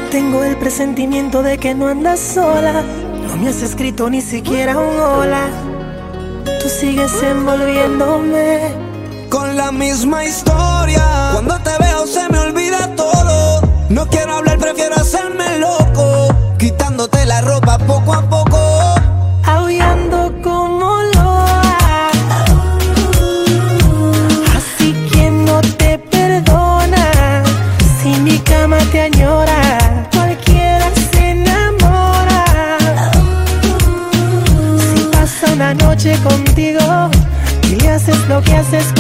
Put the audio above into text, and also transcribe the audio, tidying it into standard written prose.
Tengo el presentimiento de que no andas sola. No me has escrito ni siquiera un hola. Tú sigues envolviéndome con la misma historia. Cuando te veo se me olvida todo. No quiero hablar, prefiero hacerme loco, quitándote la ropa poco a poco, aullando como loa. Así que no te perdona. Si mi cama te añora, cualquiera se enamora. Si pasa una noche contigo y le haces lo que haces